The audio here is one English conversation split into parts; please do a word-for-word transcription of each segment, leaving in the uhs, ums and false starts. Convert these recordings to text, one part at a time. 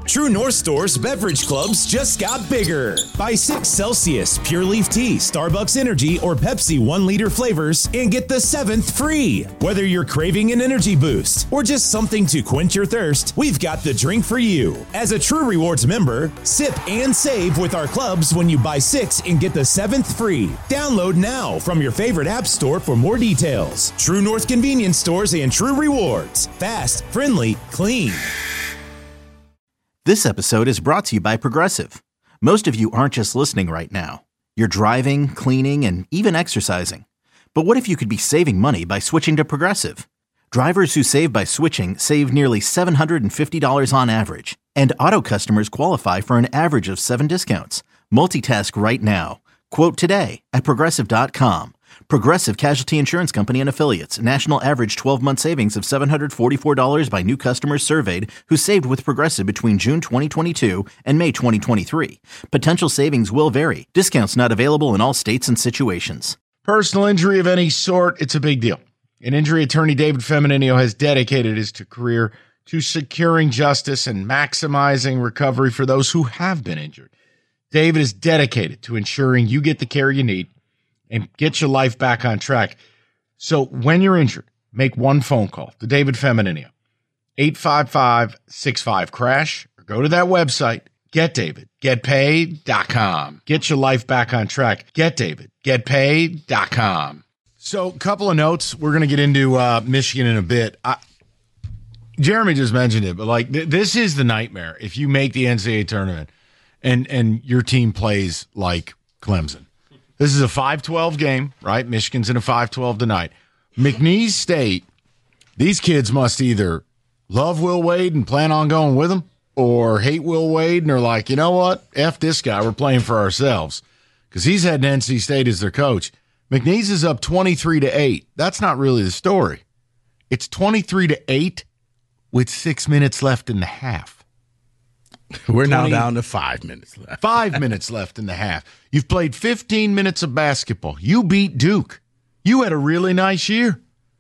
True North Store's beverage clubs just got bigger. Buy six Celsius, Pure Leaf Tea, Starbucks Energy, or Pepsi one liter flavors and get the seventh free. Whether you're craving an energy boost or just something to quench your thirst, we've got the drink for you. As a True Rewards member, sip and save with our clubs when you buy six and get the seventh free. Download now from your favorite app store for more details. True North Convenience Stores and True Rewards. Fast, friendly, clean. This episode is brought to you by Progressive. Most of you aren't just listening right now. You're driving, cleaning, and even exercising. But what if you could be saving money by switching to Progressive? Drivers who save by switching save nearly seven hundred fifty dollars on average. And auto customers qualify for an average of seven discounts. Multitask right now. Quote today at Progressive dot com. Progressive Casualty Insurance Company and Affiliates. National average twelve-month savings of seven hundred forty-four dollars by new customers surveyed who saved with Progressive between June twenty twenty-two and May twenty twenty-three. Potential savings will vary. Discounts not available in all states and situations. Personal injury of any sort, it's a big deal. And injury attorney David Feminino has dedicated his career to securing justice and maximizing recovery for those who have been injured. David is dedicated to ensuring you get the care you need and get your life back on track. So when you're injured, make one phone call to David Feminino, eight five five, six five, crash, or go to that website, get david get paid dot com. Get your life back on track. get david get paid dot com. So a couple of notes. We're going to get into uh, Michigan in a bit. I, Jeremy just mentioned it, but like th- this is the nightmare if you make the N C double A tournament and and your team plays like Clemson. This is a five twelve game, right? Michigan's in a five twelve tonight. McNeese State, these kids must either love Will Wade and plan on going with him or hate Will Wade and are like, you know what? F this guy. We're playing for ourselves because he's had N C State as their coach. McNeese is up twenty-three to eight. That's not really the story. It's twenty-three to eight with six minutes left in the half. We're now down to five minutes left. Five minutes left in the half. You've played fifteen minutes of basketball. You beat Duke. You had a really nice year.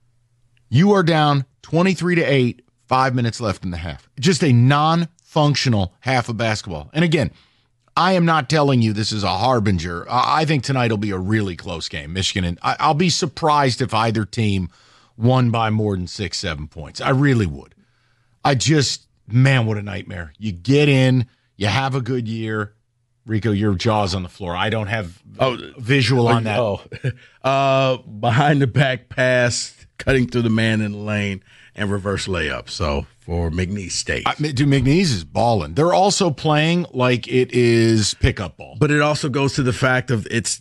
You are down twenty-three to eight, five minutes left in the half. Just a non-functional half of basketball. And again, I am not telling you this is a harbinger. I think tonight will be a really close game. Michigan, and I'll be surprised if either team won by more than six, seven points. I really would. I just... Man, what a nightmare. You get in, you have a good year. Rico, your jaw's on the floor. I don't have oh, visual on that. Oh, uh, behind the back pass, cutting through the man in the lane, and reverse layup. So for McNeese State. I, dude, McNeese is balling. They're also playing like it is pickup ball. But it also goes to the fact of it's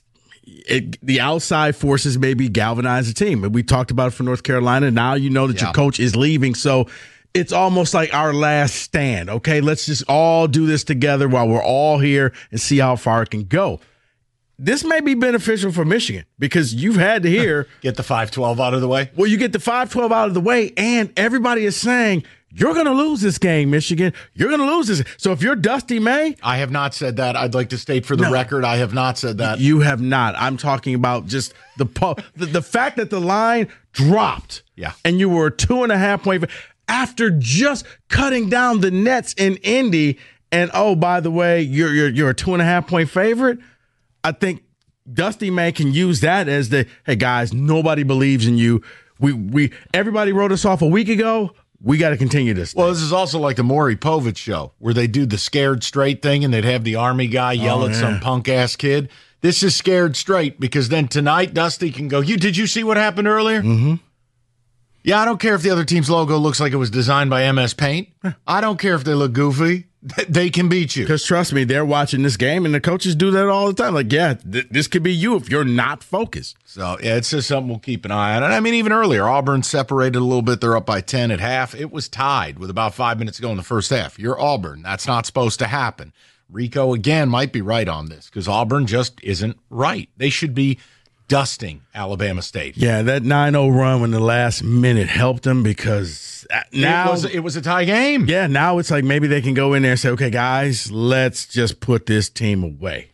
it, the outside forces maybe galvanize the team. We talked about it for North Carolina. Now you know that yeah. your coach is leaving. So it's almost like our last stand. Okay, let's just all do this together while we're all here and see how far it can go. This may be beneficial for Michigan because you've had to hear. Get the five twelve out of the way. Well, you get the five twelve out of the way, and everybody is saying, you're going to lose this game, Michigan. You're going to lose this. So if you're Dusty May. I have not said that. I'd like to state for the no, record, I have not said that. You have not. I'm talking about just the the, the fact that the line dropped. Yeah. And you were a two and a half point. After just cutting down the Nets in Indy, and oh, by the way, you're you're you're a two and a half point favorite. I think Dusty May can use that as the hey guys, nobody believes in you. We we everybody wrote us off a week ago. We got to continue this. Well, this is also like the Maury Povich show where they do the scared straight thing and they'd have the Army guy yell oh, at yeah. some punk ass kid. This is scared straight because then tonight Dusty can go. You did you see what happened earlier? Mm-hmm. Yeah, I don't care if the other team's logo looks like it was designed by M S Paint. I don't care if they look goofy. They can beat you. Because trust me, they're watching this game, and the coaches do that all the time. Like, yeah, th- this could be you if you're not focused. So, yeah, it's just something we'll keep an eye on. And I mean, even earlier, Auburn separated a little bit. They're up by ten at half. It was tied with about five minutes to go in the first half. You're Auburn. That's not supposed to happen. Rico, again, might be right on this because Auburn just isn't right. They should be dusting Alabama State. Yeah, that nine oh run in the last minute helped them because now it was, it was a tie game. Yeah, now it's like maybe they can go in there and say, okay, guys, let's just put this team away.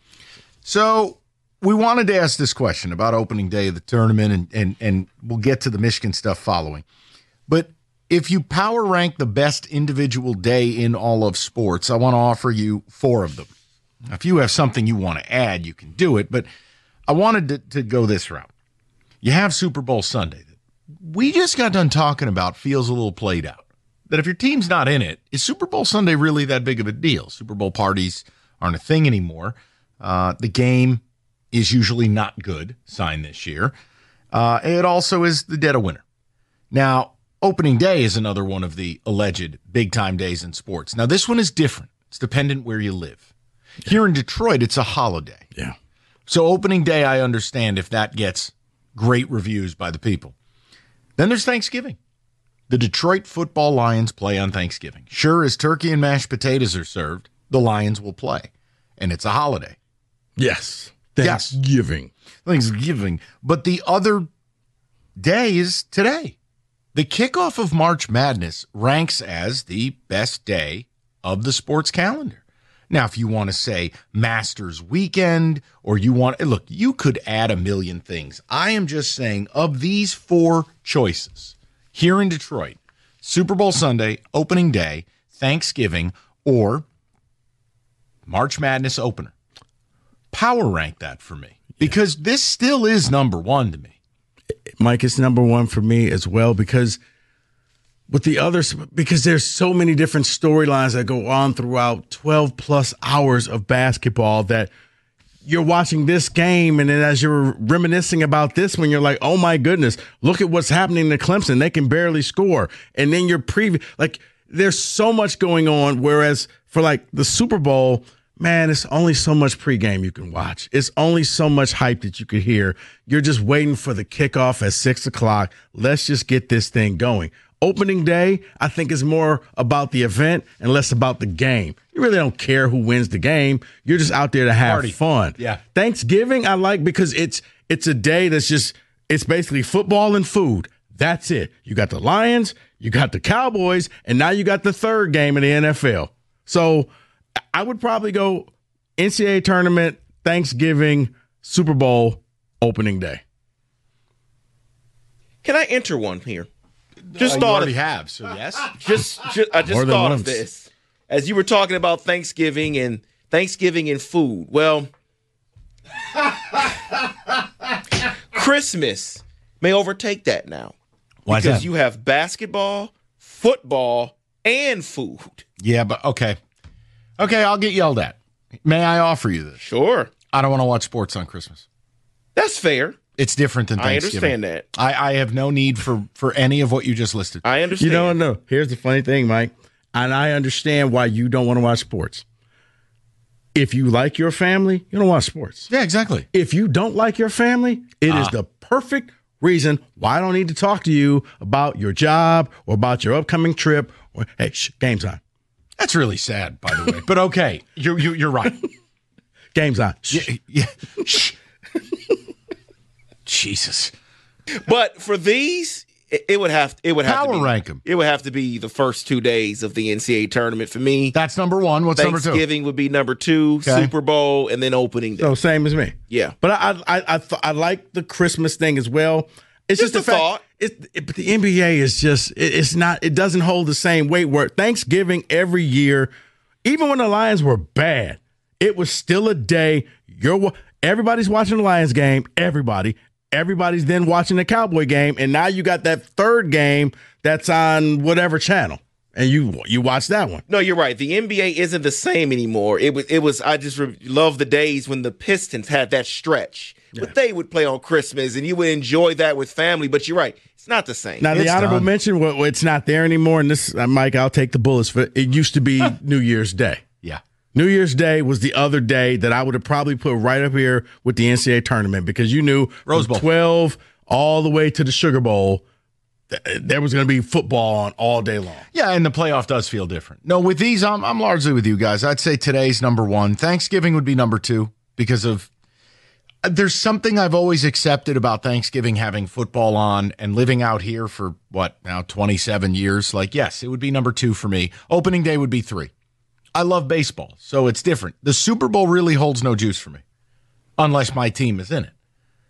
So we wanted to ask this question about opening day of the tournament, and, and, and we'll get to the Michigan stuff following. But if you power rank the best individual day in all of sports, I want to offer you four of them. Now, if you have something you want to add, you can do it, but I wanted to, to go this route. You have Super Bowl Sunday. We just got done talking about feels a little played out. That if your team's not in it, is Super Bowl Sunday really that big of a deal? Super Bowl parties aren't a thing anymore. Uh, the game is usually not good, sign this year. Uh, it also is the dead of winter. Now, opening day is another one of the alleged big-time days in sports. Now, this one is different. It's dependent where you live. Yeah. Here in Detroit, it's a holiday. Yeah. So opening day, I understand if that gets great reviews by the people. Then there's Thanksgiving. The Detroit Football Lions play on Thanksgiving. Sure, as turkey and mashed potatoes are served, the Lions will play. And it's a holiday. Yes. Thanksgiving. Yes. Thanksgiving. But the other day is today. The kickoff of March Madness ranks as the best day of the sports calendar. Now, if you want to say Masters Weekend, or you want, look, you could add a million things. I am just saying, of these four choices, here in Detroit, Super Bowl Sunday, opening day, Thanksgiving, or March Madness opener. Power rank that for me, because this still is number one to me. Mike, it's number one for me as well, because with the others, because there's so many different storylines that go on throughout twelve plus hours of basketball that you're watching this game, and then as you're reminiscing about this one, you're like, oh my goodness, look at what's happening to Clemson. They can barely score. And then you're preview, like, there's so much going on. Whereas for like the Super Bowl, man, it's only so much pregame you can watch. It's only so much hype that you could hear. You're just waiting for the kickoff at six o'clock. Let's just get this thing going. Opening day, I think, is more about the event and less about the game. You really don't care who wins the game. You're just out there to have Party. fun. Yeah. Thanksgiving, I like because it's it's a day that's just, it's basically football and food. That's it. You got the Lions, you got the Cowboys, and now you got the third game in the N F L. So I would probably go N C double A tournament, Thanksgiving, Super Bowl, opening day. Can I enter one here? Just uh, thought you already of, have, so yes. Just, just I just More than thought once. of this as you were talking about Thanksgiving and Thanksgiving and food. Well, Christmas may overtake that now. Why is because that? you have basketball, football, and food. Yeah, but okay. Okay, I'll get yelled at. May I offer you this? Sure. I don't want to watch sports on Christmas. That's fair. It's different than I Thanksgiving. understand that. I, I have no need for, for any of what you just listed. I understand. You don't know. Here's the funny thing, Mike, and I understand why you don't want to watch sports. If you like your family, you don't watch sports. Yeah, exactly. If you don't like your family, it Ah. is the perfect reason why I don't need to talk to you about your job or about your upcoming trip. Or, hey, shh, game time. That's really sad, by the way. But okay, you're, you're, you're right. Game's on. Shh. Yeah, yeah. Shh. Jesus. But for these, it, it would have it would have Power to be, rank 'em. It would have to be the first two days of the N C double A tournament for me. That's number one. What's number two? Thanksgiving would be number two, Okay. Super Bowl, and then opening day. So same as me. Yeah. But I I I, th- I like the Christmas thing as well. It's just, Just the a fact. thought. It, it, but the N B A is just it, it's not. It doesn't hold the same weight. Where Thanksgiving every year, even when the Lions were bad, it was still a day. You're wa- everybody's watching the Lions game. Everybody. Everybody's then watching the Cowboy game, and now you got that third game that's on whatever channel, and you you watch that one. No, you're right. The N B A isn't the same anymore. It was. It was. I just re- love the days when the Pistons had that stretch, Yeah. but they would play on Christmas, and you would enjoy that with family. But you're right. It's not the same. Now, the It's honorable done. mention, well, well, it's not there anymore, and this, uh, Mike, I'll take the bullets for it. It used to be New Year's Day. Yeah. New Year's Day was the other day that I would have probably put right up here with the N C double A tournament because you knew Rose from Bowl. twelve all the way to the Sugar Bowl, th- there was going to be football on all day long. Yeah, and the playoff does feel different. No, with these, I'm I'm largely with you guys. I'd say today's number one. Thanksgiving would be number two because of there's something I've always accepted about Thanksgiving having football on and living out here for what now twenty-seven years. Like, yes, it would be number two for me. Opening day would be three. I love baseball, so it's different. The Super Bowl really holds no juice for me unless my team is in it.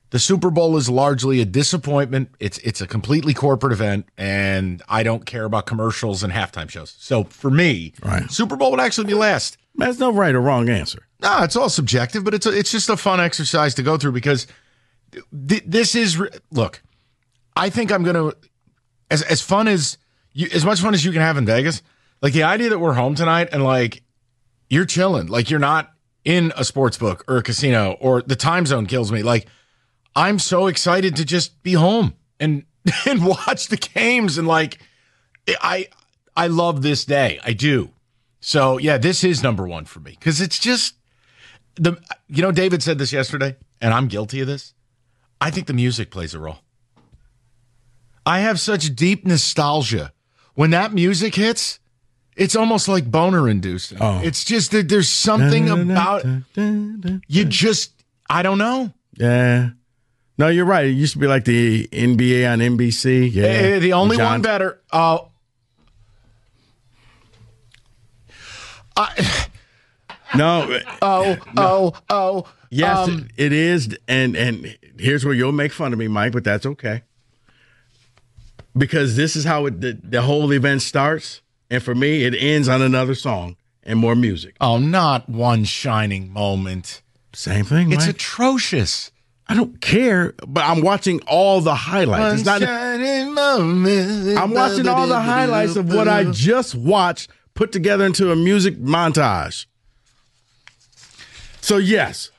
The Super Bowl is largely a disappointment. It's it's a completely corporate event, and I don't care about commercials and halftime shows. So for me, right. Super Bowl would actually be last. There's no right or wrong answer. No, it's all subjective, but it's a, it's just a fun exercise to go through because th- this is look. I think I'm gonna as as fun as you, as much fun as you can have in Vegas. Like the idea that we're home tonight and like you're chilling, like you're not in a sports book or a casino or the time zone kills me. Like. I'm so excited to just be home and and watch the games and like I I love this day. I do. So yeah, this is number one for me because it's just the you know David said this yesterday and I'm guilty of this. I think the music plays a role. I have such deep nostalgia when that music hits. It's almost like boner inducing. Oh. It's just that there's something about you. Just I don't know. Yeah. No, you're right. It used to be like the N B A on N B C. Yeah, hey, the only John- one better. Uh, I, no. Oh, oh, oh. Yes, um, it is. And and here's where you'll make fun of me, Mike, but that's okay. Because this is how it, the, the whole event starts. And for me, it ends on another song and more music. Oh, not one shining moment. Same thing, It's Mike. atrocious. I don't care, but I'm watching all the highlights. It's not, I'm watching all the highlights of what I just watched put together into a music montage. So, yes,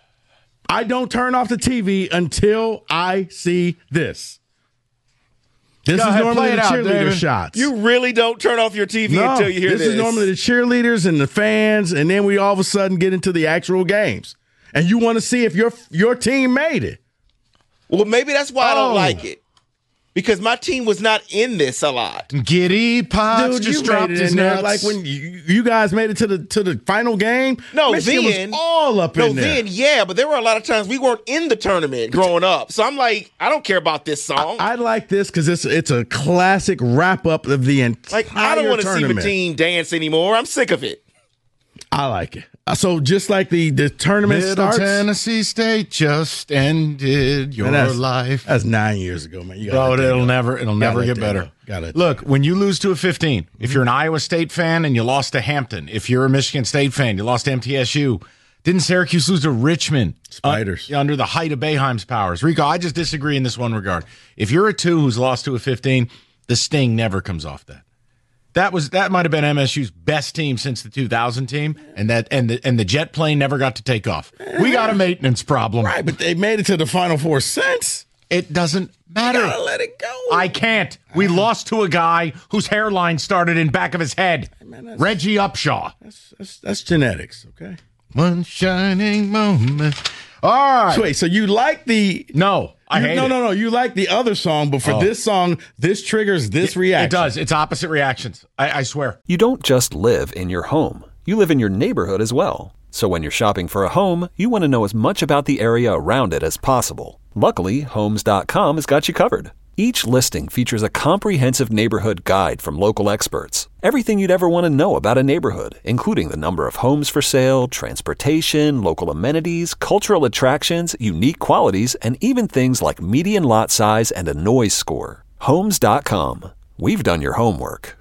I don't turn off the T V until I see this. This Go is ahead, normally play the it out, cheerleader David. shots. You really don't turn off your T V no, until you hear this. This is normally the cheerleaders and the fans, and then we all of a sudden get into the actual games. And you want to see if your your team made it. Well, maybe that's why I don't Oh. like it. Because my team was not in this a lot. Giddy Potts Dude, just you dropped made it his in there. nuts. Like when you, you guys made it to the to the final game. No, Michigan then was all up no, in there. then yeah, but there were a lot of times we weren't in the tournament growing up. So I'm like, I don't care about this song. I, I like this because it's it's a classic wrap up of the entire like I don't want to see tournament. the team dance anymore. I'm sick of it. I like it. So just like the the tournament Middle starts, Tennessee State just ended your Man, that's, life. That's nine years ago, man. You Bro, gotta let that it'll go. never, it'll Gotta never let get that better. go. Gotta let Look, when you lose to a fifteen, mm-hmm. if you're an Iowa State fan and you lost to Hampton, if you're a Michigan State fan, you lost to M T S U. Didn't Syracuse lose to Richmond? Spiders. Uh, under the height of Boeheim's powers. Rico, I just disagree in this one regard. If you're a two who's lost to a fifteen, the sting never comes off that. That was that might have been M S U's best team since the two thousand team, and that and the and the jet plane never got to take off. We got a maintenance problem, Right, but they made it to the Final Four since. It doesn't matter. Gotta let it go. I can't. We lost to a guy whose hairline started in back of his head, man, Reggie Upshaw. That's, that's, that's genetics, okay? One shining moment. All right. So wait, so you like the No, I you, hate no, it. no, no. You like the other song, but for Oh. this song, this triggers this reaction. It does. It's opposite reactions. I, I swear. You don't just live in your home. You live in your neighborhood as well. So when you're shopping for a home, you want to know as much about the area around it as possible. Luckily, Homes dot com has got you covered. Each listing features a comprehensive neighborhood guide from local experts. Everything you'd ever want to know about a neighborhood, including the number of homes for sale, transportation, local amenities, cultural attractions, unique qualities, and even things like median lot size and a noise score. Homes dot com. We've done your homework.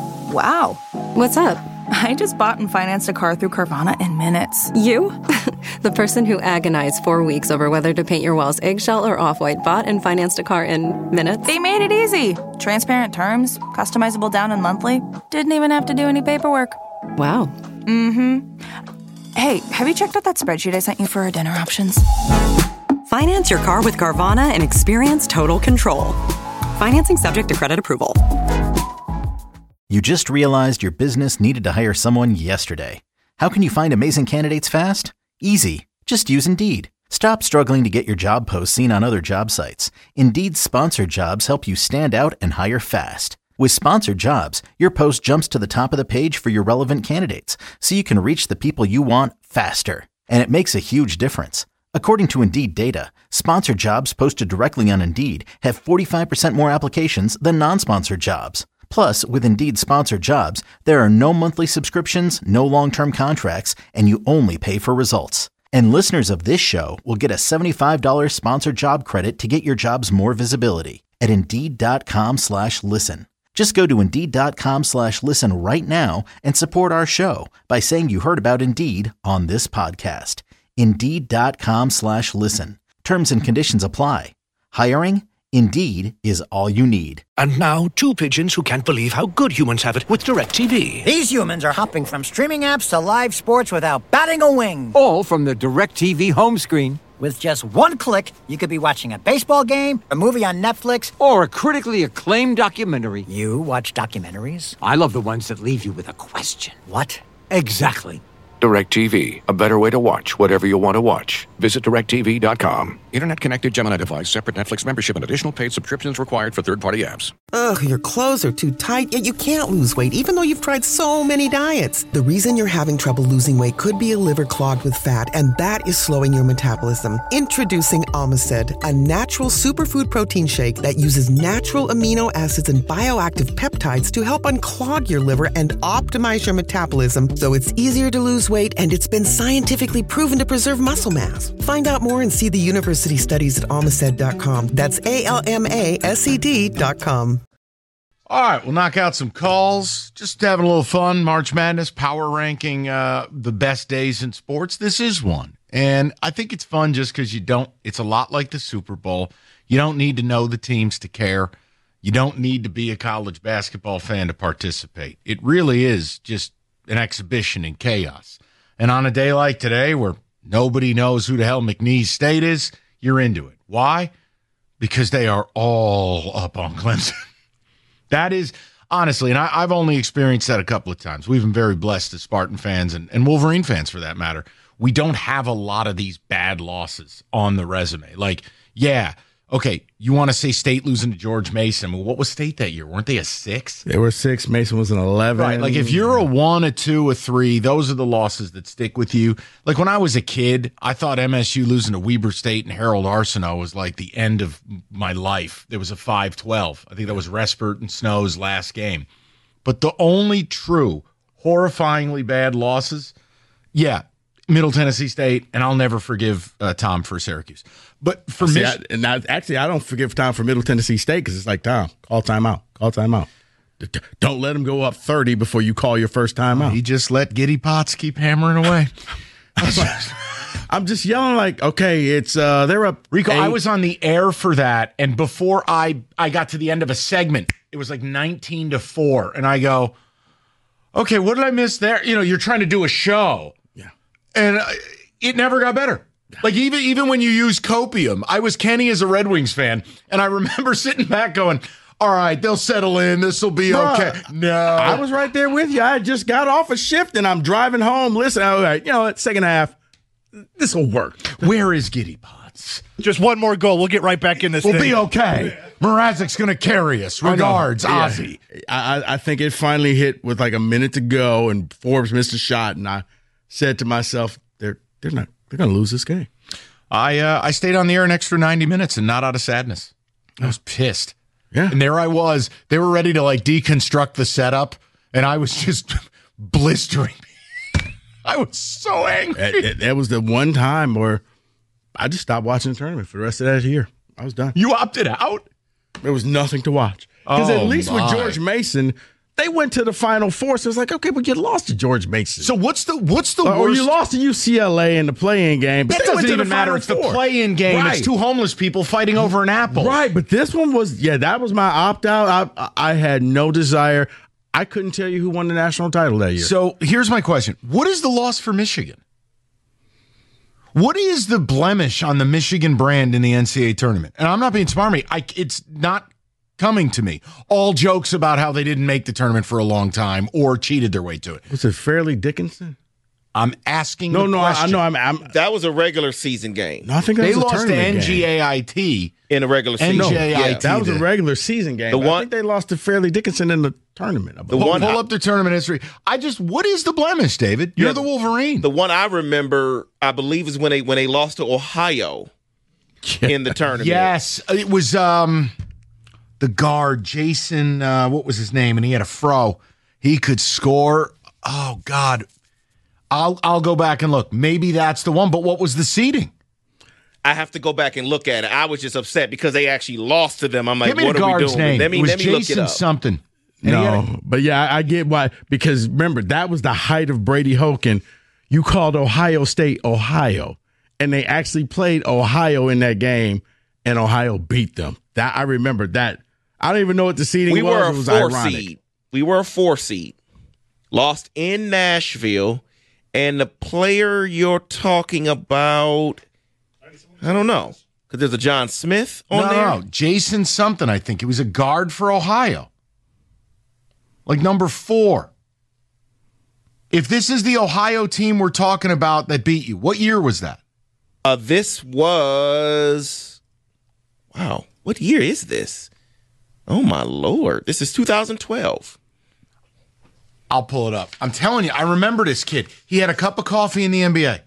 Wow. What's up? I just bought and financed a car through Carvana in minutes. You? The person who agonized four weeks over whether to paint your walls eggshell or off-white bought and financed a car in minutes? They made it easy. Transparent terms, customizable down and monthly. Didn't even have to do any paperwork. Wow. Mm-hmm. Hey, have you checked out that spreadsheet I sent you for our dinner options? Finance your car with Carvana and experience total control. Financing subject to credit approval. You just realized your business needed to hire someone yesterday. How can you find amazing candidates fast? Easy. Just use Indeed. Stop struggling to get your job posts seen on other job sites. Indeed's sponsored jobs help you stand out and hire fast. With sponsored jobs, your post jumps to the top of the page for your relevant candidates, so you can reach the people you want faster. And it makes a huge difference. According to Indeed data, sponsored jobs posted directly on Indeed have forty-five percent more applications than non-sponsored jobs. Plus, with Indeed sponsored jobs, there are no monthly subscriptions, no long-term contracts, and you only pay for results. And listeners of this show will get a seventy-five dollars sponsored job credit to get your jobs more visibility at Indeed.com slash listen. Just go to Indeed.com slash listen right now and support our show by saying you heard about Indeed on this podcast. Indeed.com slash listen. Terms and conditions apply. Hiring? Indeed is all you need. And now, two pigeons who can't believe how good humans have it with DirecTV. These humans are hopping from streaming apps to live sports without batting a wing. All from the DirecTV home screen. With just one click, you could be watching a baseball game, a movie on Netflix, or a critically acclaimed documentary. You watch documentaries? I love the ones that leave you with a question. What? Exactly. DirecTV, a better way to watch whatever you want to watch. Visit direct T V dot com. Internet-connected Gemini device, separate Netflix membership, and additional paid subscriptions required for third-party apps. Ugh, your clothes are too tight, yet you can't lose weight, even though you've tried so many diets. The reason you're having trouble losing weight could be a liver clogged with fat, and that is slowing your metabolism. Introducing Omicid, a natural superfood protein shake that uses natural amino acids and bioactive peptides to help unclog your liver and optimize your metabolism so it's easier to lose weight, and it's been scientifically proven to preserve muscle mass. Find out more and see the university studies at almaced dot com. That's A L M A S E D dot com. All right, we'll knock out some calls. Just having a little fun. March Madness, power ranking uh, the best days in sports. This is one. And I think it's fun just because you don't, it's a lot like the Super Bowl. You don't need to know the teams to care. You don't need to be a college basketball fan to participate. It really is just an exhibition in chaos. And on a day like today where nobody knows who the hell McNeese State is, you're into it. Why? Because they are all up on Clemson. That is, honestly, and I, I've only experienced that a couple of times. We've been very blessed as Spartan fans and, and Wolverine fans for that matter. We don't have a lot of these bad losses on the resume. Like, yeah, okay, you want to say State losing to George Mason. Well, what was State that year? Weren't they a six? They were six. Mason was an eleven. Right, like if you're a one, a two, a three, those are the losses that stick with you. Like when I was a kid, I thought M S U losing to Weber State and Harold Arsenault was like the end of my life. There was a five twelve. I think that was Respert and Snow's last game. But the only true, horrifyingly bad losses, yeah, Middle Tennessee State, and I'll never forgive uh, Tom for Syracuse. But for me, Mich- and I, actually, I don't forgive Tom for Middle Tennessee State because it's like, Tom, call timeout, call timeout. Don't let him go up thirty before you call your first timeout. He just let Giddy Potts keep hammering away. I'm just yelling like, okay, it's uh, they're up. Rico, eight. I was on the air for that, and before I I got to the end of a segment, it was like nineteen to four, and I go, okay, what did I miss there? You know, you're trying to do a show, yeah, and uh, it never got better. Like even even when you use copium, I was Kenny as a Red Wings fan, and I remember sitting back going, all right, they'll settle in. This will be Bruh, okay. No. I was right there with you. I just got off a shift, and I'm driving home. Listen, all right, you know what, second half, this will work. Where is Giddy Potts? Just one more goal. We'll get right back in this We'll thing. be okay. Mrazek's going to carry us. Regards, I Ozzy. I, I think it finally hit with like a minute to go, and Forbes missed a shot, and I said to myself, they're they're not they're going to lose this game. I uh, I stayed on the air an extra ninety minutes and not out of sadness. I was pissed. Yeah. And there I was. They were ready to like deconstruct the setup, and I was just blistering. I was so angry. That, that, that was the one time where I just stopped watching the tournament for the rest of that year. I was done. You opted out? There was nothing to watch. Because Oh, at least my. with George Mason, they went to the Final Four. So it's like, okay, but you lost to George Mason. So what's the what's the or, or worst? you lost to U C L A in the play-in game. But That they went doesn't to even the matter. Final It's the Four. play-in game. Right. It's two homeless people fighting over an apple. Right, but this one was, yeah, that was my opt-out. I, I had no desire. I couldn't tell you who won the national title that year. So here's my question. What is the loss for Michigan? What is the blemish on the Michigan brand in the N C double A tournament? And I'm not being smarmy. I, it's not coming to me. All jokes about how they didn't make the tournament for a long time or cheated their way to it. Was it Fairleigh Dickinson? I'm asking No, the no, I, I question. know. I'm, I'm. That was a regular season game. No, I think that They was a lost to tournament N G game. A I T. In a regular season. No, yeah. That was a regular season game. The The one, I one- think they lost to Fairleigh Dickinson in the tournament. I The believe. Pull, one pull I- up the tournament history. I just, what is the blemish, David? You're Yeah, the Wolverine. The one I remember, I believe, is when they when they lost to Ohio in the tournament. Yes, it was um, the guard, Jason, uh, what was his name? And he had a fro. He could score. Oh, God. I'll I'll go back and look. Maybe that's the one. But what was the seeding? I have to go back and look at it. I was just upset because they actually lost to them. I'm like, Give me what the are we guard's doing? name. Let me, it was let me Jason look it up. something. And No, a, but yeah, I, I get why. Because remember, that was the height of Brady Hoken. You called Ohio State Ohio, and they actually played Ohio in that game, and Ohio beat them. That I remember that. I don't even know what the seeding we was. Were a it was four ironic. seed. We were a four seed. Lost in Nashville, and the player you're talking about, I don't know, because there's a John Smith on no, there. No, Jason something. I think he was a guard for Ohio. Like number four. If this is the Ohio team we're talking about that beat you, what year was that? Uh, this was, wow, what year is this? Oh, my Lord. This is two thousand twelve. I'll pull it up. I'm telling you, I remember this kid. He had a cup of coffee in the N B A.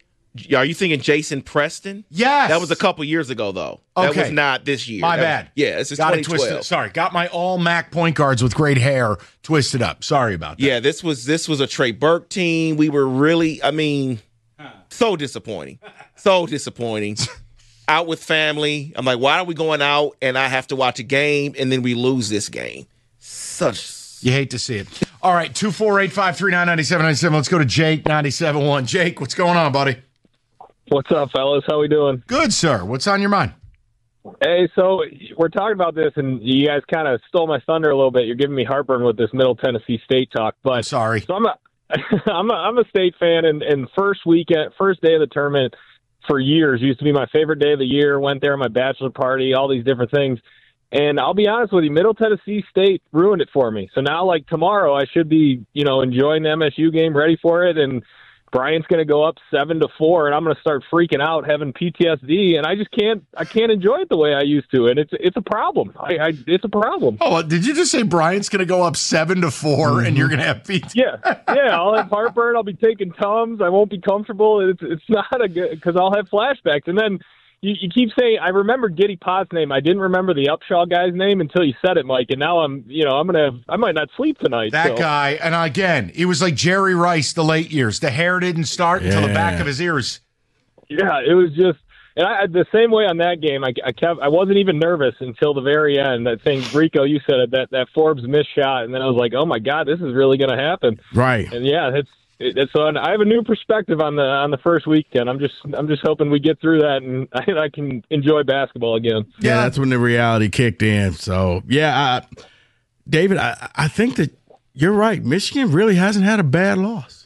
Are you thinking Jason Preston? Yes. That was a couple years ago, though. Okay. That was not this year. My That bad. Was, yeah, this is got twenty it twelve. twisted. Sorry, got my all M A C point guards with great hair twisted up. Sorry about that. Yeah, this was this was a Trey Burke team. We were really, I mean, so disappointing. So disappointing. Out with family. I'm like, why are we going out and I have to watch a game and then we lose this game? Such. You hate to see it. All right, two four eight, five three nine, nine seven nine seven. Let's go to Jake, ninety-seven point one. Jake, what's going on, buddy? What's up, fellas? How we doing? Good, sir. What's on your mind? Hey, so we're talking about this, and you guys kind of stole my thunder a little bit. You're giving me heartburn with this Middle Tennessee State talk. But I'm sorry. So I'm a, I'm a, I'm a State fan, and, and first weekend, first day of the tournament for years used to be my favorite day of the year. Went there on my bachelor party, all these different things. And I'll be honest with you, Middle Tennessee State ruined it for me. So now, like tomorrow, I should be, you know, enjoying the M S U game, ready for it, and Bryant's going to go up seven to four, and I'm going to start freaking out, having P T S D, and I just can't. I can't enjoy it the way I used to, and it's it's a problem. I, I it's a problem. Oh, did you just say Bryant's going to go up seven to four, mm-hmm. and you're going to have P T S D? Yeah, yeah. I'll have heartburn. I'll be taking Tums. I won't be comfortable. It's it's not a good because I'll have flashbacks, and then. You, you keep saying, I remember Giddy Potts' name. I didn't remember the Upshaw guy's name until you said it, Mike. And now I'm, you know, I'm going to, I might not sleep tonight. That so. guy, and again, he was like Jerry Rice, the late years. The hair didn't start yeah. until the back of his ears. Yeah, it was just, and I the same way on that game. I, I kept, I wasn't even nervous until the very end. That thing, Rico, you said it, that, that Forbes missed shot. And then I was like, oh my God, this is really going to happen. Right. And yeah, it's, It, so I have a new perspective on the on the first weekend. I'm just I'm just hoping we get through that and I, I can enjoy basketball again. Yeah, that's when the reality kicked in. So yeah, I, David, I, I think that you're right. Michigan really hasn't had a bad loss.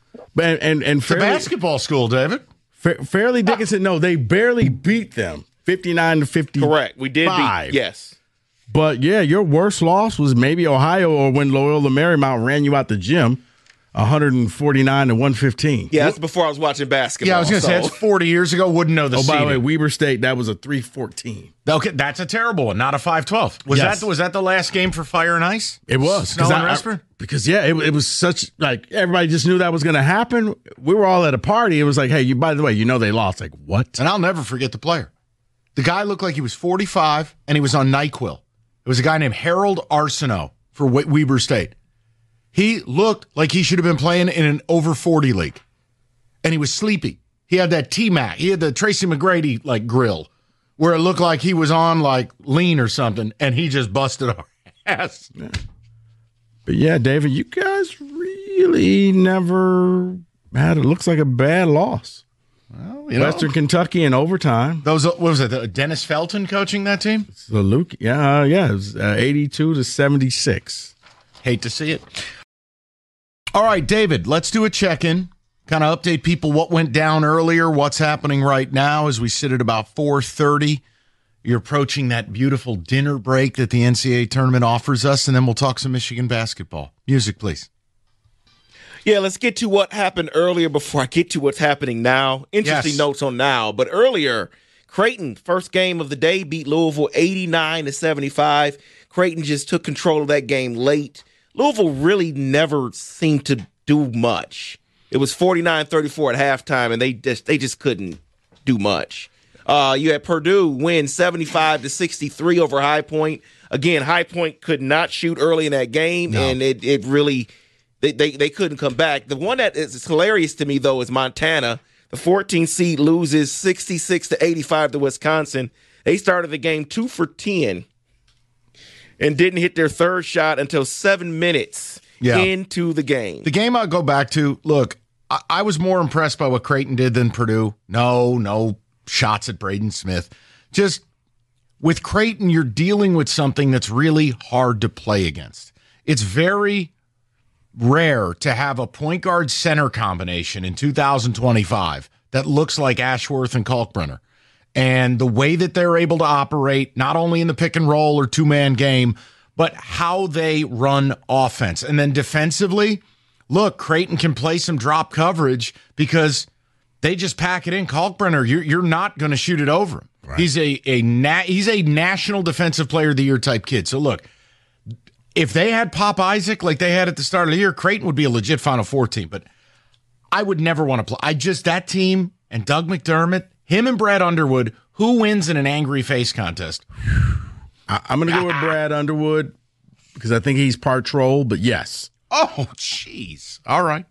And and, and it's Fairleigh, a basketball school, David. Fa- Fairleigh Dickinson, no, they barely beat them, fifty-nine to fifty. Correct, we did beat. Yes, but yeah, your worst loss was maybe Ohio or when Loyola Marymount ran you out the gym. one forty-nine to one fifteen. Yeah, that's before I was watching basketball. Yeah, I was going to so. say, that's forty years ago. Wouldn't know the Oh, by seeding. the way, Weber State, that was a three fourteen. Okay, that's a terrible one, not a five twelve. Was yes. that was that the last game for Fire and Ice? It was. Snow and I, Restaurant? Because, yeah, it, it was such, like, everybody just knew that was going to happen. We were all at a party. It was like, hey, you. by the way, you know they lost. Like, what? And I'll never forget the player. The guy looked like he was forty-five, and he was on NyQuil. It was a guy named Harold Arsenault for Weber State. He looked like he should have been playing in an over forty league. And he was sleepy. He had that T-Mac. He had the Tracy McGrady, like, grill where it looked like he was on, like, lean or something, and he just busted our ass. Yeah. But, yeah, David, you guys really never had it looks like a bad loss. Well, you Western know, Kentucky in overtime. Those what was it? Dennis Felton coaching that team? So Luke, yeah, uh, yeah, it was uh, eighty-two to seventy-six. Hate to see it. All right, David, let's do a check-in. Kind of update people what went down earlier, what's happening right now as we sit at about four thirty. You're approaching that beautiful dinner break that the N C double A tournament offers us, and then we'll talk some Michigan basketball. Music, please. Yeah, let's get to what happened earlier before I get to what's happening now. Interesting yes. notes on now. But earlier, Creighton, first game of the day, beat Louisville eighty-nine to seventy-five. Creighton just took control of that game late. Louisville really never seemed to do much. It was forty-nine thirty-four at halftime, and they just they just couldn't do much. Uh, you had Purdue win seventy-five to sixty-three over High Point. Again, High Point could not shoot early in that game, no. and it it really they, they, they couldn't come back. The one that is hilarious to me, though, is Montana. The fourteenth seed loses sixty-six to eighty-five to Wisconsin. They started the game two for ten and didn't hit their third shot until seven minutes yeah. into the game. The game I'll go back to, look, I, I was more impressed by what Creighton did than Purdue. No, no shots at Braden Smith. Just with Creighton, you're dealing with something that's really hard to play against. It's very rare to have a point guard center combination in two thousand twenty-five that looks like Ashworth and Kalkbrenner. And the way that they're able to operate, not only in the pick and roll or two-man game, but how they run offense. And then defensively, look, Creighton can play some drop coverage because they just pack it in. Kalkbrenner, you're, you're not going to shoot it over him. Right. He's a, a na- he's a national defensive player of the year type kid. So look, if they had Pop Isaac like they had at the start of the year, Creighton would be a legit Final Four team. But I would never want to play. I just, that team and Doug McDermott, him and Brad Underwood, who wins in an angry face contest? I, I'm going to go with Brad Underwood because I think he's part troll, but yes. Oh, jeez. All right.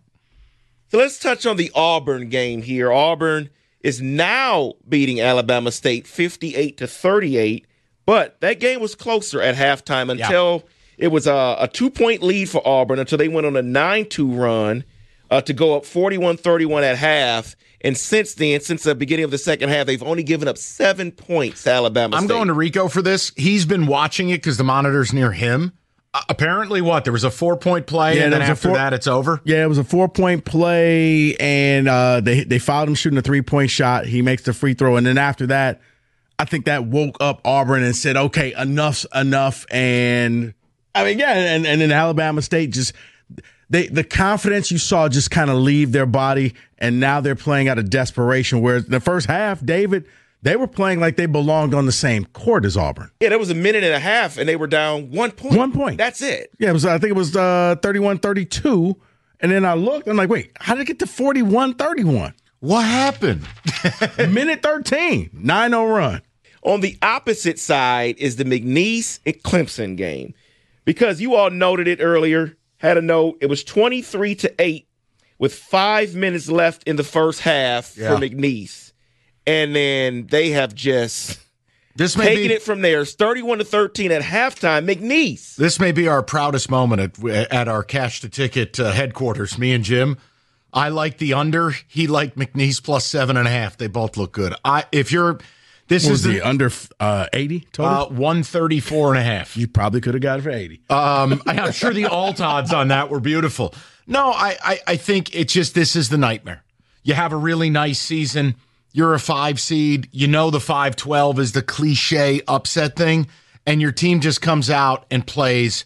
So let's touch on the Auburn game here. Auburn is now beating Alabama State fifty-eight to thirty-eight, but that game was closer at halftime until yeah. it was a, a two-point lead for Auburn until they went on a nine two run uh, to go up forty-one thirty-one at half. And since then, since the beginning of the second half, they've only given up seven points to Alabama State. I'm going to Rico for this. He's been watching it because the monitor's near him. Uh, apparently, what? There was a four-point play, yeah, and then after four, that, it's over? Yeah, it was a four-point play, and uh, they they fouled him shooting a three-point shot. He makes the free throw, and then after that, I think that woke up Auburn and said, okay, enough's enough. And, I mean, yeah, and, and then Alabama State just – They, the confidence you saw just kind of leave their body, and now they're playing out of desperation. Whereas the first half, David, they were playing like they belonged on the same court as Auburn. Yeah, there was a minute and a half, and they were down one point. One point. That's it. Yeah, it was. I think it was uh, thirty-one thirty-two, and then I looked, I'm like, wait, how did it get to forty-one thirty-one? What happened? Minute thirteen, nine oh run. On the opposite side is the McNeese and Clemson game, because you all noted it earlier. Had a note. It was twenty-three to eight with five minutes left in the first half yeah. for McNeese. And then they have just this may taken be, it from there. It's thirty-one to thirteen at halftime. McNeese. This may be our proudest moment at, at our Cash the Ticket uh, headquarters, me and Jim. I like the under. He liked McNeese plus seven and a half. They both look good. I If you're... This what is the, the under uh, eighty total? Uh, one thirty-four and a half. You probably could have got it for eighty. Um, I'm sure the alt odds on that were beautiful. No, I, I, I think it's just this is the nightmare. You have a really nice season. You're a five seed. You know the five twelve is the cliche upset thing, and your team just comes out and plays.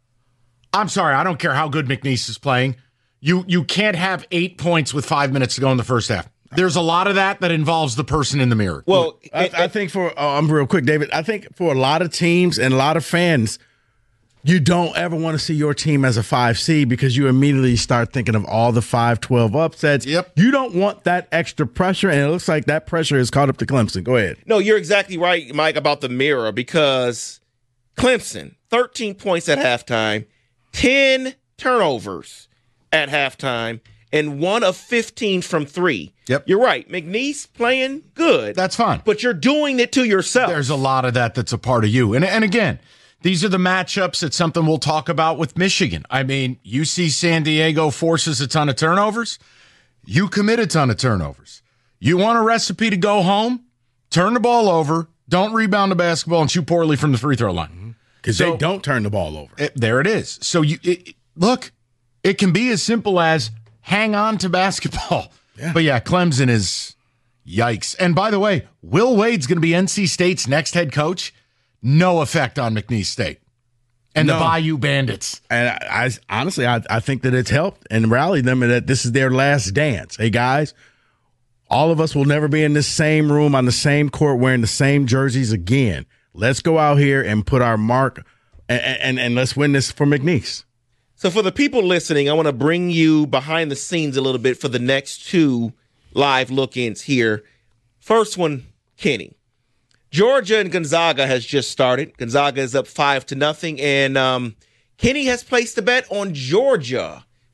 I'm sorry, I don't care how good McNeese is playing. You you can't have eight points with five minutes to go in the first half. There's a lot of that that involves the person in the mirror. Well, I, I think for oh, I'm real quick, David. I think for a lot of teams and a lot of fans, you don't ever want to see your team as a five seed because you immediately start thinking of all the five twelve upsets. Yep. You don't want that extra pressure, and it looks like that pressure is caught up to Clemson. Go ahead. No, you're exactly right, Mike, about the mirror, because Clemson, thirteen points at halftime, ten turnovers at halftime, and one of fifteen from three. Yep. You're right. McNeese playing good. That's fine. But you're doing it to yourself. There's a lot of that that's a part of you. And and again, these are the matchups. It's something we'll talk about with Michigan. I mean, U C San Diego forces a ton of turnovers. You commit a ton of turnovers. You want a recipe to go home? Turn the ball over. Don't rebound the basketball and shoot poorly from the free throw line. Because so, they don't turn the ball over. It, there it is. So you it, look, it can be as simple as hang on to basketball. Yeah. But yeah, Clemson is yikes. And by the way, Will Wade's going to be N C State's next head coach. No effect on McNeese State and no. the Bayou Bandits. And I, I honestly, I, I think that it's helped and rallied them, and that this is their last dance. Hey guys, all of us will never be in the same room on the same court wearing the same jerseys again. Let's go out here and put our mark, and and, and let's win this for McNeese. So for the people listening, I want to bring you behind the scenes a little bit for the next two live look-ins here. First one, Kenny. Georgia and Gonzaga has just started. Gonzaga is up five to nothing, and um, Kenny has placed a bet on Georgia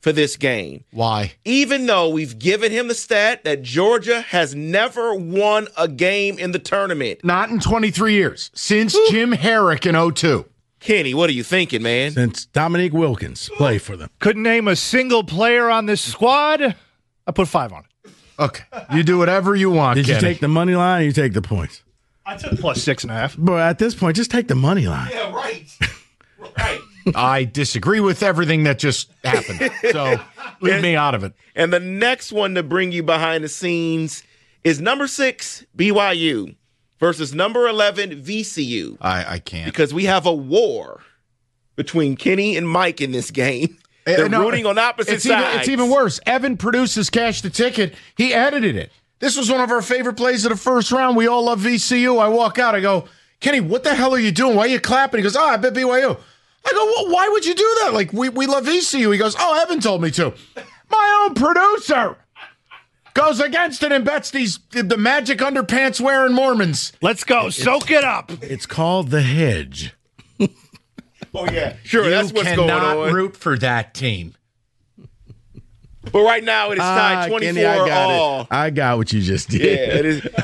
for this game. Why? Even though we've given him the stat that Georgia has never won a game in the tournament. Not in twenty-three years. Since Ooh. Jim Herrick in oh two. Kenny, what are you thinking, man? Since Dominique Wilkins played for them. Couldn't name a single player on this squad. I put five on it. Okay. You do whatever you want, Did Kenny. you take the money line or you take the points? I took plus six and a half. But at this point, just take the money line. Yeah, right. Right. I disagree with everything that just happened. So leave and, me out of it. And the next one to bring you behind the scenes is number six, B Y U, versus number eleven, V C U. I, I can't. Because we have a war between Kenny and Mike in this game. They're uh, no, rooting on opposite it's sides. Even, it's even worse. Evan produces Cash the Ticket. He edited it. This was one of our favorite plays of the first round. We all love V C U. I walk out. I go, Kenny, what the hell are you doing? Why are you clapping? He goes, oh, I bet B Y U. I go, well, why would you do that? Like, we, we love V C U. He goes, oh, Evan told me to. My own producer goes against it and bets these the magic underpants wearing Mormons. Let's go. It's, Soak it up. It's called the hedge. Oh, yeah. Sure, you that's what's going on. You cannot root for that team. But right now, it is tied twenty-four Kenny, I got all. It. I got what you just did. Yeah, it is.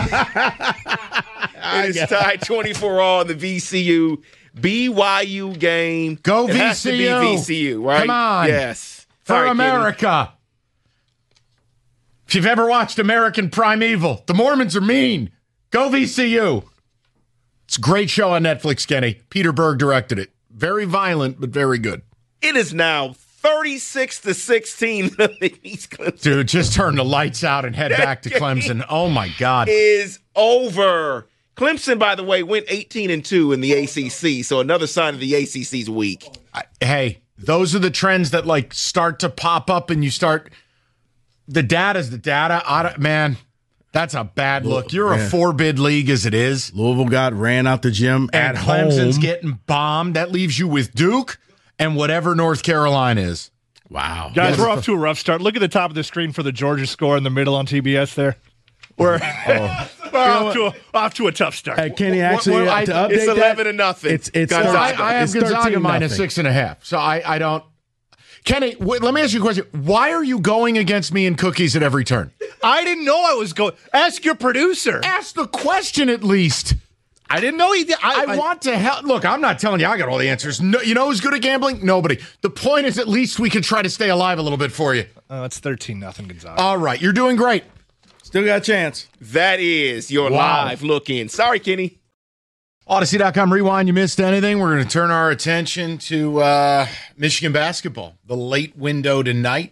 It is tied twenty-four all in the V C U B Y U game. Go it V C U. Has to be V C U, right? Come on. Yes. For Sorry, America. Kenny. If you've ever watched American Primeval, the Mormons are mean. Go V C U. It's a great show on Netflix, Kenny. Peter Berg directed it. Very violent, but very good. It is now thirty-six to sixteen. Dude, just turn the lights out and head back to Clemson. Oh, my God. Is over. Clemson, by the way, went eighteen and two in the A C C, so another sign of the A C C's weak. I, hey, those are the trends that, like, start to pop up and you start – the data's the data. I don't, man, that's a bad look. You're man. a four-bid league as it is. Louisville got ran out the gym and at Clemson's home. getting bombed. That leaves you with Duke and whatever North Carolina is. Wow. Guys, we're off to a rough start. Look at the top of the screen for the Georgia score in the middle on T B S there. We're, oh. we're off, to a, off to a tough start. Hey, Kenny, actually, well, to update it's eleven that, to nothing. It's, it's Gonzaga. Gonzaga. I, I have it's Gonzaga minus six and a half. So I, I don't. Kenny, wait, let me ask you a question. Why are you going against me and cookies at every turn? I didn't know I was going. Ask your producer. Ask the question at least. I didn't know he did. I, I, I want to help. Look, I'm not telling you I got all the answers. No, you know who's good at gambling? Nobody. The point is at least we can try to stay alive a little bit for you. Oh, it's thirteen nothing Gonzaga. All right. You're doing great. Still got a chance. That is your wow. live look in. Sorry, Kenny. Odyssey dot com Rewind. You missed anything? We're going to turn our attention to uh, Michigan basketball. The late window tonight.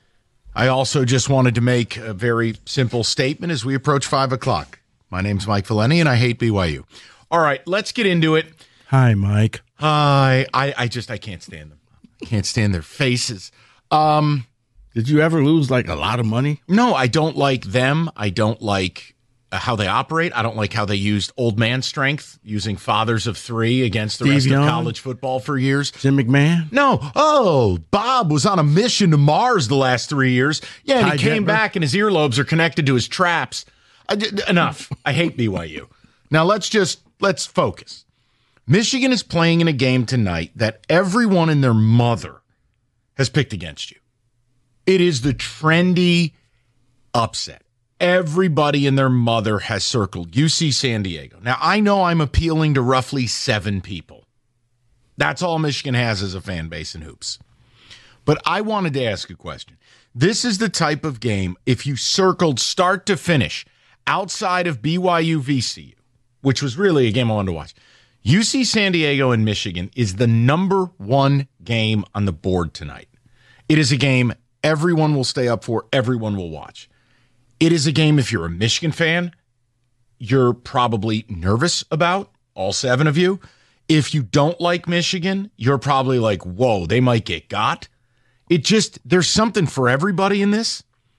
I also just wanted to make a very simple statement as we approach five o'clock. My name's Mike Valeni, and I hate B Y U. All right, let's get into it. Hi, Mike. Hi. I, I just, I can't stand them. I can't stand their faces. Um, Did you ever lose, like, a lot of money? No, I don't like them. I don't like uh, how they operate. I don't like how they used old man strength, using fathers of three against the Steve rest Young? of college football for years. Jim McMahon? No. Oh, Bob was on a mission to Mars the last three years. Yeah, and Ty he came Jetler? back and his earlobes are connected to his traps. I, enough. I hate B Y U. Now let's just, let's focus. Michigan is playing in a game tonight that everyone and their mother has picked against you. It is the trendy upset. Everybody and their mother has circled U C San Diego. Now, I know I'm appealing to roughly seven people. That's all Michigan has as a fan base in hoops. But I wanted to ask a question. This is the type of game, if you circled start to finish, outside of B Y U V C U, which was really a game I wanted to watch, U C San Diego and Michigan is the number one game on the board tonight. It is a game everyone will stay up for, everyone will watch. It is a game, if you're a Michigan fan, you're probably nervous about, all seven of you. If you don't like Michigan, you're probably like, whoa, they might get got. It just, there's something for everybody in this.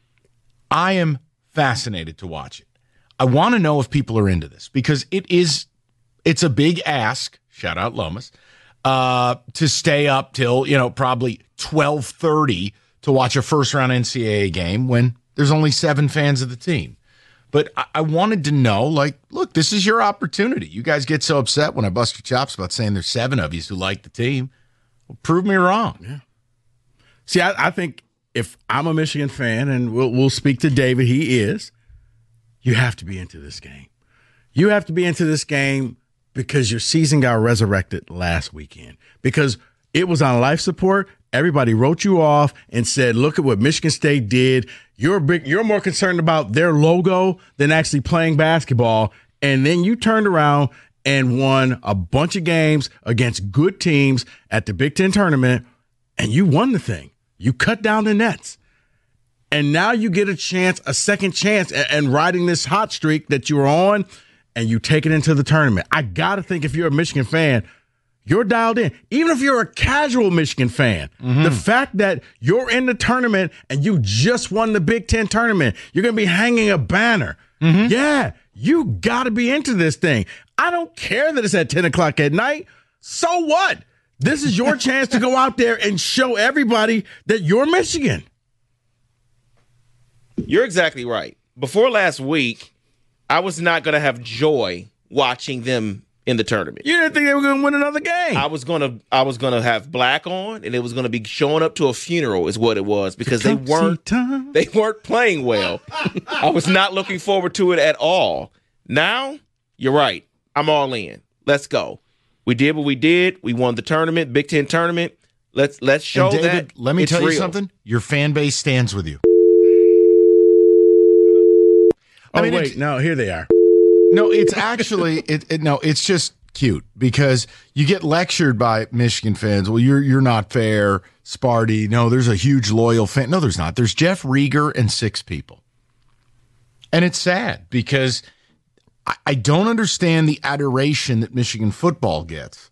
I am fascinated to watch it. I want to know if people are into this because it is, it's a big ask, shout out Lomas, uh, to stay up till, you know, probably twelve thirty to watch a first-round N C double A game when there's only seven fans of the team. But I-, I wanted to know, like, look, this is your opportunity. You guys get so upset when I bust your chops about saying there's seven of you who like the team. Well, prove me wrong. Yeah. See, I, I think if I'm a Michigan fan, and we'll, we'll speak to David, he is, you have to be into this game. You have to be into this game because your season got resurrected last weekend. Because it was on life support. Everybody wrote you off and said, look at what Michigan State did. You're big, you're more concerned about their logo than actually playing basketball. And then you turned around and won a bunch of games against good teams at the Big Ten tournament, and you won the thing. You cut down the nets. And now you get a chance, a second chance, and, and riding this hot streak that you were on, and you take it into the tournament. I got to think if you're a Michigan fan, you're dialed in. Even if you're a casual Michigan fan, mm-hmm. the fact that you're in the tournament and you just won the Big Ten tournament, you're going to be hanging a banner. Mm-hmm. Yeah, you got to be into this thing. I don't care that it's at ten o'clock at night. So what? This is your chance to go out there and show everybody that you're Michigan. You're exactly right. Before last week, I was not going to have joy watching them in the tournament. You didn't think they were going to win another game. I was going to I was going to have black on, and it was going to be showing up to a funeral is what it was, because they weren't time. they weren't playing well. I was not looking forward to it at all. Now, you're right. I'm all in. Let's go. We did what we did. We won the tournament, Big Ten tournament. Let's let's show and David, that. Let me it's tell you real. something. Your fan base stands with you. I oh mean, wait, no, here they are. No, it's actually it, it. No, it's just cute because you get lectured by Michigan fans. Well, you're you're not fair, Sparty. No, there's a huge loyal fan. No, there's not. There's Jeff Rieger and six people, and it's sad because I, I don't understand the adoration that Michigan football gets.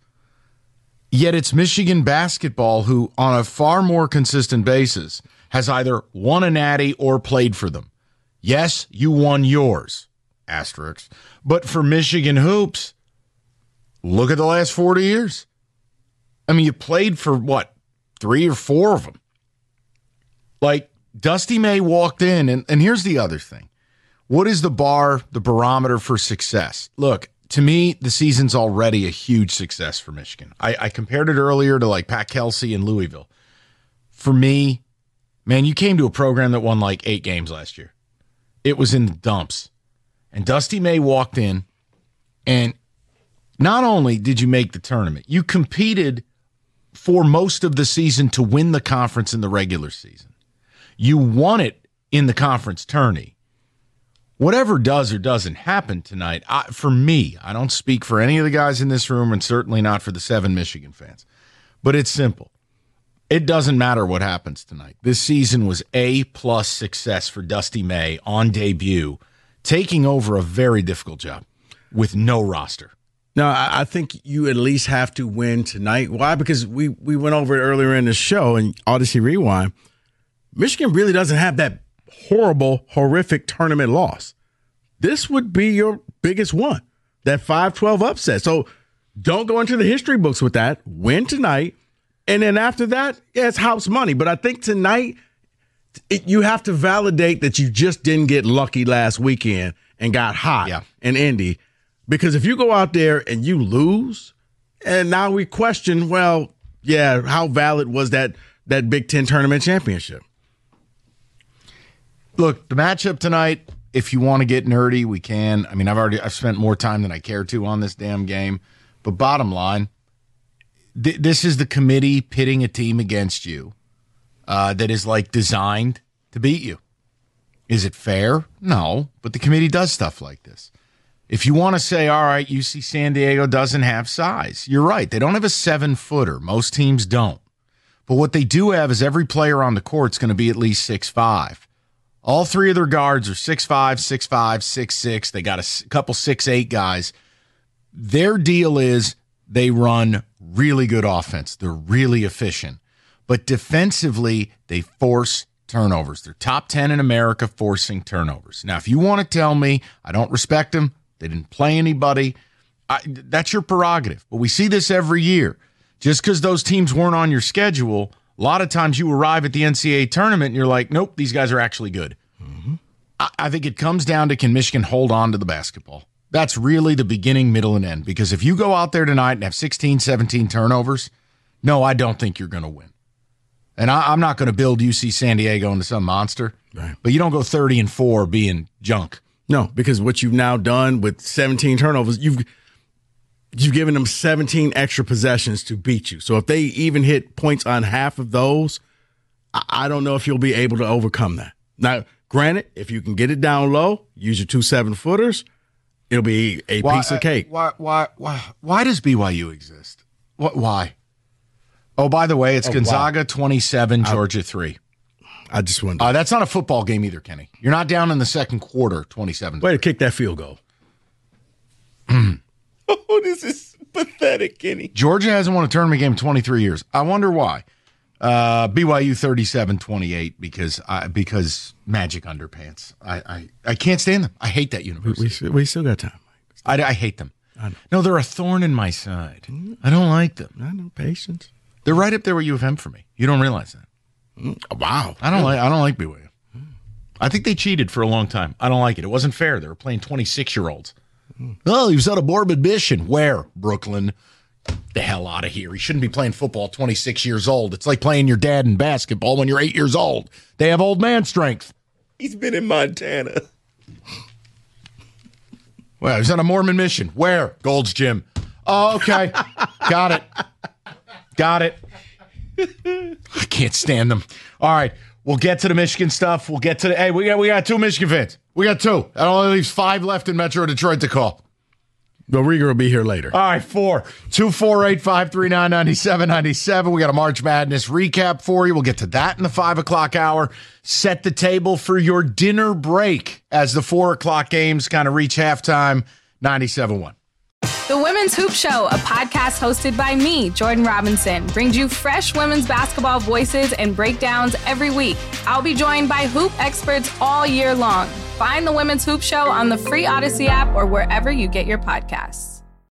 Yet it's Michigan basketball who, on a far more consistent basis, has either won a natty or played for them. Yes, you won yours. Asterisks. But for Michigan hoops, look at the last forty years. I mean, you played for, what, three or four of them. Like, Dusty May walked in, and, and here's the other thing. What is the bar, the barometer for success? Look, to me, the season's already a huge success for Michigan. I, I compared it earlier to, like, Pat Kelsey in Louisville. For me, man, you came to a program that won, like, eight games last year. It was in the dumps. And Dusty May walked in, and not only did you make the tournament, you competed for most of the season to win the conference in the regular season. You won it in the conference tourney. Whatever does or doesn't happen tonight, I, for me, I don't speak for any of the guys in this room, and certainly not for the seven Michigan fans, but it's simple. It doesn't matter what happens tonight. This season was A-plus success for Dusty May on debut, taking over a very difficult job with no roster. No, I think you at least have to win tonight. Why? Because we, we went over it earlier in the show in Odyssey Rewind. Michigan really doesn't have that horrible, horrific tournament loss. This would be your biggest one, that five twelve upset. So don't go into the history books with that. Win tonight. And then after that, yeah, it's house money. But I think tonight, it, you have to validate that you just didn't get lucky last weekend and got hot yeah. in Indy. Because if you go out there and you lose, and now we question, well, yeah, how valid was that that Big Ten tournament championship? Look, the matchup tonight, if you want to get nerdy, we can. I mean, I've already I've spent more time than I care to on this damn game. But bottom line, th- this is the committee pitting a team against you uh, that is like designed to beat you. Is it fair? No, but the committee does stuff like this. If you want to say, all right, U C San Diego doesn't have size, you're right. They don't have a seven-footer. Most teams don't. But what they do have is every player on the court is going to be at least six five. All three of their guards are six five, six five, six six. They got a couple six eight guys. Their deal is they run really good offense. They're really efficient. But defensively, they force turnovers. They're top ten in America forcing turnovers. Now, if you want to tell me I don't respect them, they didn't play anybody, I, that's your prerogative. But we see this every year. Just because those teams weren't on your schedule, a lot of times you arrive at the N C double A tournament and you're like, nope, these guys are actually good. Mm-hmm. I, I think it comes down to, can Michigan hold on to the basketball? That's really the beginning, middle, and end. Because if you go out there tonight and have sixteen, seventeen turnovers, no, I don't think you're going to win. And I, I'm not going to build U C San Diego into some monster. Right. But you don't go thirty and four being junk. No, because what you've now done with seventeen turnovers, you've you've given them seventeen extra possessions to beat you. So if they even hit points on half of those, I, I don't know if you'll be able to overcome that. Now, granted, if you can get it down low, use your two seven-footers, it'll be a why, piece of cake. Why, why, why, why does B Y U exist? What? Why? Oh, by the way, it's oh, Gonzaga wow. twenty-seven, Georgia three. I just wanted to. Uh, that's not a football game either, Kenny. You're not down in the second quarter, twenty-seven. Way to kick that field goal. Oh, this is pathetic, Kenny. Georgia hasn't won a tournament game in twenty-three years. I wonder why. Uh, B Y U thirty-seven twenty-eight because I, because Magic Underpants. I, I, I can't stand them. I hate that university. We, we, we still got time. I, I hate them. I know. No, they're a thorn in my side. I don't like them. I know, patience. They're right up there with U of M for me. You don't realize that. Mm, wow. I don't like. I don't like B Y U. I think they cheated for a long time. I don't like it. It wasn't fair. They were playing twenty-six year olds. Mm. Oh, he was on a morbid mission. Where? Brooklyn. The hell out of here. He shouldn't be playing football at twenty-six years old. It's like playing your dad in basketball when you're eight years old. They have old man strength. He's been in Montana. Well, he's on a Mormon mission. Where? Gold's Gym. Oh, okay. Got it. Got it. I can't stand them. All right. We'll get to the Michigan stuff. We'll get to the. Hey, we got we got two Michigan fans. We got two. That only leaves five left in Metro Detroit to call. But Rieger will be here later. All right, four. two four eight, five three nine, nine seven nine seven. We got a March Madness recap for you. We'll get to that in the five o'clock hour. Set the table for your dinner break as the four o'clock games kind of reach halftime. ninety-seven point one. The Women's Hoop Show, a podcast hosted by me, Jordan Robinson, brings you fresh women's basketball voices and breakdowns every week. I'll be joined by hoop experts all year long. Find the Women's Hoop Show on the free Odyssey app or wherever you get your podcasts.